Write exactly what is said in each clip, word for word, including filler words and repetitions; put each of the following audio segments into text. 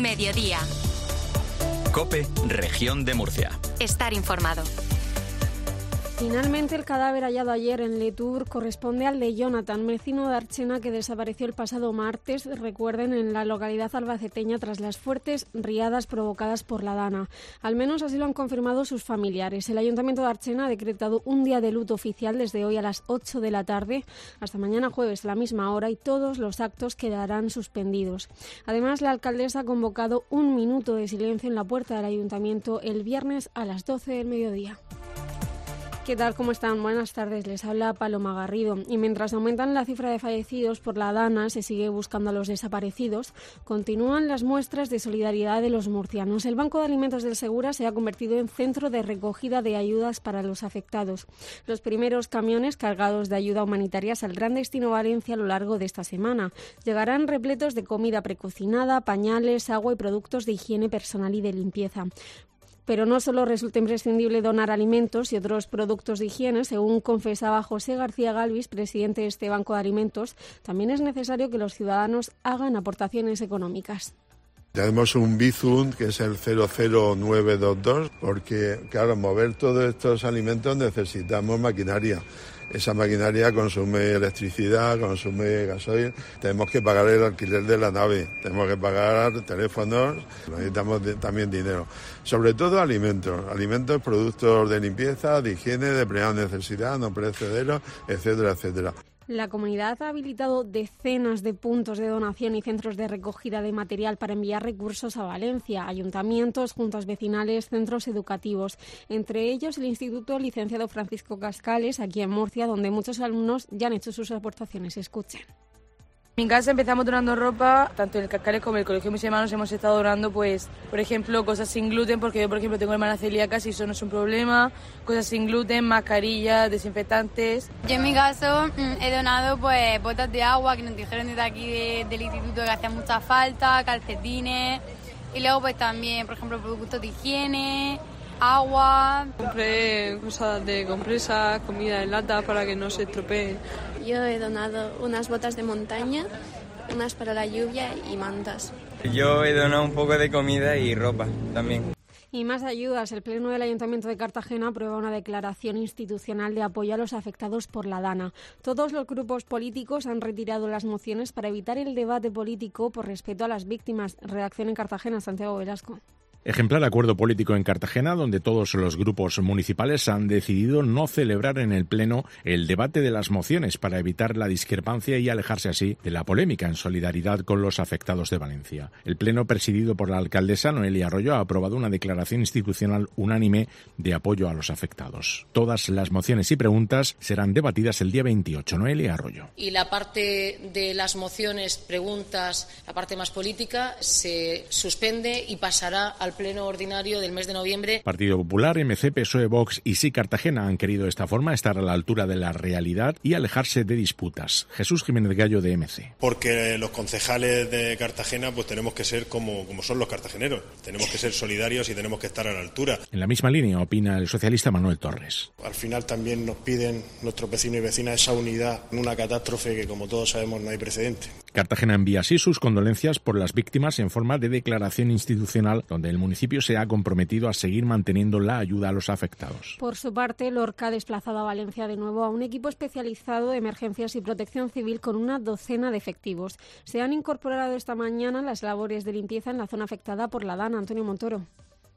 Mediodía. COPE, Región de Murcia. Estar informado. Finalmente, el cadáver hallado ayer en Letur corresponde al de Jonathan, vecino de Archena que desapareció el pasado martes, recuerden, en la localidad albaceteña tras las fuertes riadas provocadas por la Dana. Al menos así lo han confirmado sus familiares. El Ayuntamiento de Archena ha decretado un día de luto oficial desde hoy a las ocho de la tarde hasta mañana jueves a la misma hora y todos los actos quedarán suspendidos. Además, la alcaldesa ha convocado un minuto de silencio en la puerta del Ayuntamiento el viernes a las doce del mediodía. ¿Qué tal? ¿Cómo están? Buenas tardes. Les habla Paloma Garrido. Y mientras aumentan la cifra de fallecidos por la Dana, se sigue buscando a los desaparecidos, continúan las muestras de solidaridad de los murcianos. El Banco de Alimentos del Segura se ha convertido en centro de recogida de ayudas para los afectados. Los primeros camiones cargados de ayuda humanitaria saldrán destino Valencia a lo largo de esta semana. Llegarán repletos de comida precocinada, pañales, agua y productos de higiene personal y de limpieza. Pero no solo resulta imprescindible donar alimentos y otros productos de higiene, según confesaba José García Galvis, presidente de este Banco de Alimentos, también es necesario que los ciudadanos hagan aportaciones económicas. Tenemos un Bizum que es el cero cero nueve dos dos, porque, claro, mover todos estos alimentos necesitamos maquinaria. Esa maquinaria consume electricidad, consume gasoil, tenemos que pagar el alquiler de la nave, tenemos que pagar teléfonos, necesitamos de, también dinero. Sobre todo alimentos, alimentos, productos de limpieza, de higiene, de primera necesidad, no perecederos, etcétera, etcétera. La comunidad ha habilitado decenas de puntos de donación y centros de recogida de material para enviar recursos a Valencia, ayuntamientos, juntas vecinales, centros educativos. Entre ellos el Instituto Licenciado Francisco Cascales, aquí en Murcia, donde muchos alumnos ya han hecho sus aportaciones. Escuchen. En mi casa empezamos donando ropa, tanto en el Cascales como en el Colegio de mis hermanos hemos estado donando, pues, por ejemplo, cosas sin gluten, porque yo, por ejemplo, tengo hermanas celíacas y eso no es un problema, cosas sin gluten, mascarillas, desinfectantes. Yo en mi caso he donado, pues, botas de agua que nos dijeron desde aquí de, del instituto que hacía mucha falta, calcetines, y luego, pues, también, por ejemplo, productos de higiene, agua. Compré cosas de compresa, comida en lata para que no se estropeen. Yo he donado unas botas de montaña, unas para la lluvia y mantas. Yo he donado un poco de comida y ropa también. Y más ayudas. El Pleno del Ayuntamiento de Cartagena aprueba una declaración institucional de apoyo a los afectados por la Dana. Todos los grupos políticos han retirado las mociones para evitar el debate político por respeto a las víctimas. Redacción en Cartagena, Santiago Velasco. Ejemplar acuerdo político en Cartagena, donde todos los grupos municipales han decidido no celebrar en el Pleno el debate de las mociones para evitar la discrepancia y alejarse así de la polémica en solidaridad con los afectados de Valencia. El Pleno, presidido por la alcaldesa Noelia Arroyo, ha aprobado una declaración institucional unánime de apoyo a los afectados. Todas las mociones y preguntas serán debatidas el día veintiocho. Noelia Arroyo. Y la parte de las mociones, preguntas, la parte más política, se suspende y pasará al Pleno ordinario del mes de noviembre. Partido Popular, M C, P S O E, Vox y Sí Cartagena han querido de esta forma estar a la altura de la realidad y alejarse de disputas. Jesús Jiménez Gallo, de M C. Porque los concejales de Cartagena pues tenemos que ser como, como son los cartageneros. Tenemos que ser solidarios y tenemos que estar a la altura. En la misma línea opina el socialista Manuel Torres. Al final también nos piden nuestros vecinos y vecinas esa unidad en una catástrofe que, como todos sabemos, no hay precedente. Cartagena envía así sus condolencias por las víctimas en forma de declaración institucional, donde el municipio se ha comprometido a seguir manteniendo la ayuda a los afectados. Por su parte, Lorca ha desplazado a Valencia de nuevo a un equipo especializado de emergencias y protección civil con una docena de efectivos. Se han incorporado esta mañana las labores de limpieza en la zona afectada por la Dana. Antonio Montoro.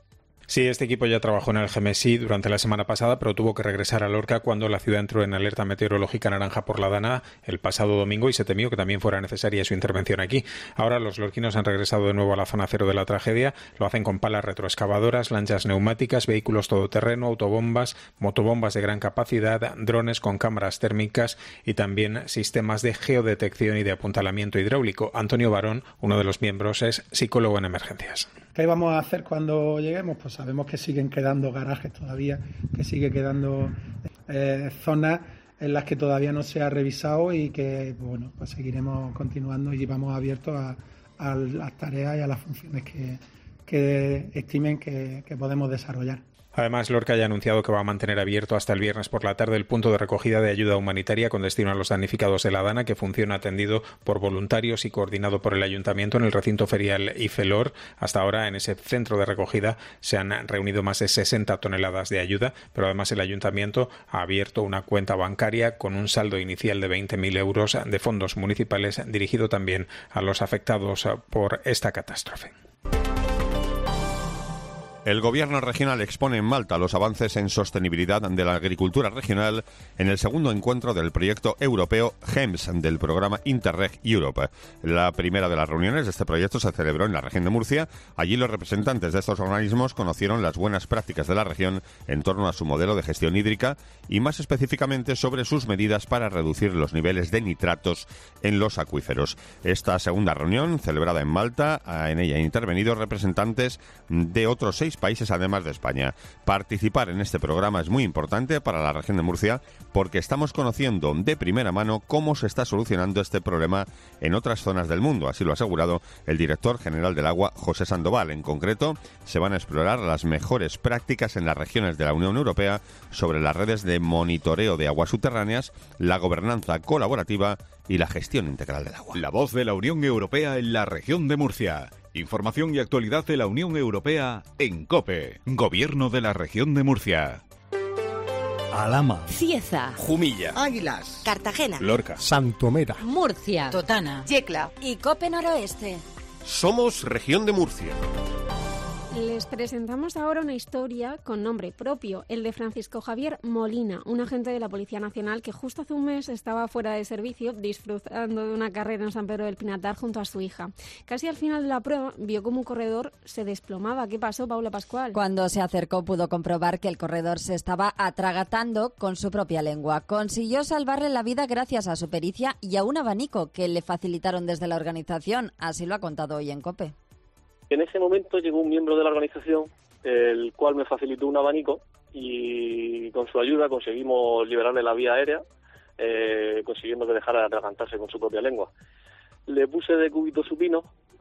Sí, este equipo ya trabajó en el Gemesí durante la semana pasada, pero tuvo que regresar a Lorca cuando la ciudad entró en alerta meteorológica naranja por la Dana el pasado domingo y se temió que también fuera necesaria su intervención aquí. Ahora los lorquinos han regresado de nuevo a la zona cero de la tragedia. Lo hacen con palas retroexcavadoras, lanchas neumáticas, vehículos todoterreno, autobombas, motobombas de gran capacidad, drones con cámaras térmicas y también sistemas de geodetección y de apuntalamiento hidráulico. Antonio Barón, uno de los miembros, es psicólogo en emergencias. ¿Qué vamos a hacer cuando lleguemos? Pues sabemos que siguen quedando garajes todavía, que sigue quedando eh, zonas en las que todavía no se ha revisado y que, bueno, pues seguiremos continuando y vamos abiertos a, a las tareas y a las funciones que, que estimen que, que podemos desarrollar. Además, Lorca ya ha anunciado que va a mantener abierto hasta el viernes por la tarde el punto de recogida de ayuda humanitaria con destino a los damnificados de la Dana, que funciona atendido por voluntarios y coordinado por el Ayuntamiento en el recinto ferial Ifelor. Hasta ahora, en ese centro de recogida se han reunido más de sesenta toneladas de ayuda, pero además el Ayuntamiento ha abierto una cuenta bancaria con un saldo inicial de veinte mil euros de fondos municipales dirigido también a los afectados por esta catástrofe. El Gobierno regional expone en Malta los avances en sostenibilidad de la agricultura regional en el segundo encuentro del proyecto europeo G E M S del programa Interreg Europe. La primera de las reuniones de este proyecto se celebró en la región de Murcia. Allí los representantes de estos organismos conocieron las buenas prácticas de la región en torno a su modelo de gestión hídrica y más específicamente sobre sus medidas para reducir los niveles de nitratos en los acuíferos. Esta segunda reunión, celebrada en Malta, en ella han intervenido representantes de otros seis países además de España. Participar en este programa es muy importante para la región de Murcia porque estamos conociendo de primera mano cómo se está solucionando este problema en otras zonas del mundo, así lo ha asegurado el director general del agua, José Sandoval. En concreto, se van a explorar las mejores prácticas en las regiones de la Unión Europea sobre las redes de monitoreo de aguas subterráneas, la gobernanza colaborativa y la gestión integral del agua. La voz de la Unión Europea en la región de Murcia. Información y actualidad de la Unión Europea en COPE. Gobierno de la región de Murcia. Alhama, Cieza, Jumilla, Águilas, Cartagena, Lorca, Santomera, Murcia, Totana, Yecla y COPE Noroeste. Somos región de Murcia. Les presentamos ahora una historia con nombre propio, el de Francisco Javier Molina, un agente de la Policía Nacional que justo hace un mes estaba fuera de servicio disfrutando de una carrera en San Pedro del Pinatar junto a su hija. Casi al final de la prueba vio como un corredor se desplomaba. ¿Qué pasó, Paula Pascual? Cuando se acercó pudo comprobar que el corredor se estaba atragatando con su propia lengua. Consiguió salvarle la vida gracias a su pericia y a un abanico que le facilitaron desde la organización. Así lo ha contado hoy en COPE. En ese momento llegó un miembro de la organización, el cual me facilitó un abanico y con su ayuda conseguimos liberarle la vía aérea, eh, consiguiendo que dejara de atragantarse con su propia lengua. Le puse de cúbito supino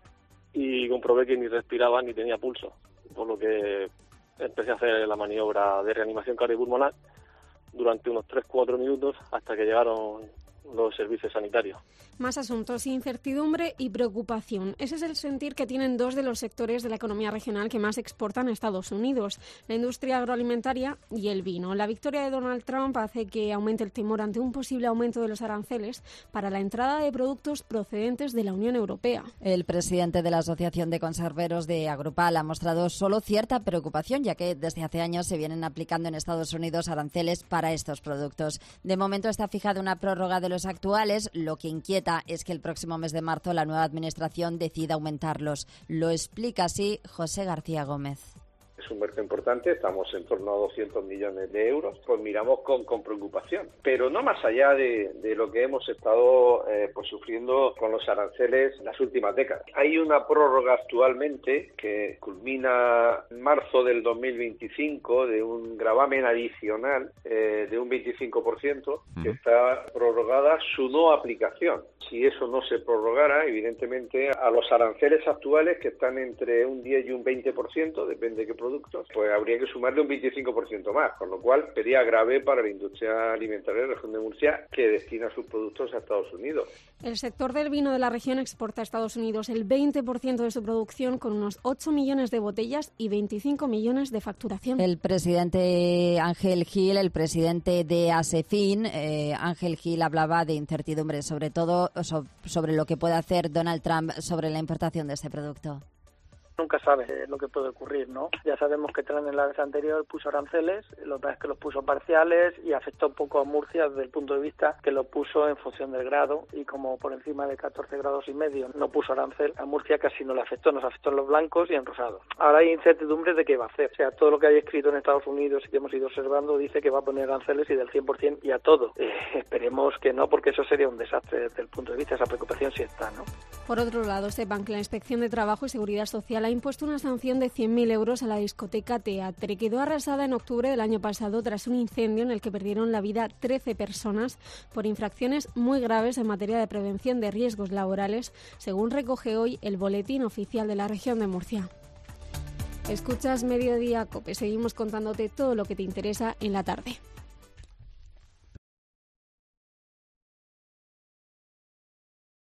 y comprobé que ni respiraba ni tenía pulso, por lo que empecé a hacer la maniobra de reanimación cardiopulmonar durante unos tres a cuatro minutos hasta que llegaron los servicios sanitarios. Más asuntos, incertidumbre y preocupación. Ese es el sentir que tienen dos de los sectores de la economía regional que más exportan a Estados Unidos, la industria agroalimentaria y el vino. La victoria de Donald Trump hace que aumente el temor ante un posible aumento de los aranceles para la entrada de productos procedentes de la Unión Europea. El presidente de la Asociación de Conserveros de Agrupal ha mostrado solo cierta preocupación, ya que desde hace años se vienen aplicando en Estados Unidos aranceles para estos productos. De momento está fijada una prórroga de los actuales, lo que inquieta es que el próximo mes de marzo la nueva administración decida aumentarlos. Lo explica así José García Gómez. Es un mercado importante, estamos en torno a doscientos millones de euros, pues miramos con, con preocupación, pero no más allá de, de lo que hemos estado eh, pues sufriendo con los aranceles en las últimas décadas. Hay una prórroga actualmente que culmina en marzo del dos mil veinticinco de un gravamen adicional eh, de un veinticinco por ciento que está prorrogada su no aplicación. Si eso no se prorrogara, evidentemente a los aranceles actuales que están entre un diez y un veinte por ciento, depende de qué productos, pues habría que sumarle un veinticinco por ciento más, con lo cual sería grave para la industria alimentaria de la región de Murcia, que destina sus productos a Estados Unidos. El sector del vino de la región exporta a Estados Unidos el veinte por ciento de su producción, con unos ocho millones de botellas y veinticinco millones de facturación. El presidente Ángel Gil, el presidente de ASEFIN, eh, Ángel Gil hablaba de incertidumbre, sobre todo sobre lo que puede hacer Donald Trump sobre la importación de este producto. Nunca sabes lo que puede ocurrir, ¿no? Ya sabemos que Trump en la vez anterior puso aranceles, lo que pasa es que los puso parciales y afectó un poco a Murcia desde el punto de vista que lo puso en función del grado, y como por encima de catorce grados y medio no puso arancel, a Murcia casi no le afectó, nos afectó en los blancos y en rosados. Ahora hay incertidumbre de qué va a hacer, o sea, todo lo que hay escrito en Estados Unidos y que hemos ido observando dice que va a poner aranceles y del cien por ciento y a todo. Eh, esperemos que no, porque eso sería un desastre desde el punto de vista, esa preocupación sí está, ¿no? Por otro lado, sepan que la Inspección de Trabajo y Seguridad Social ha impuesto una sanción de cien mil euros a la discoteca Teatre. Quedó arrasada en octubre del año pasado tras un incendio en el que perdieron la vida trece personas por infracciones muy graves en materia de prevención de riesgos laborales, según recoge hoy el Boletín Oficial de la Región de Murcia. Escuchas Mediodía COPE. Seguimos contándote todo lo que te interesa en la tarde.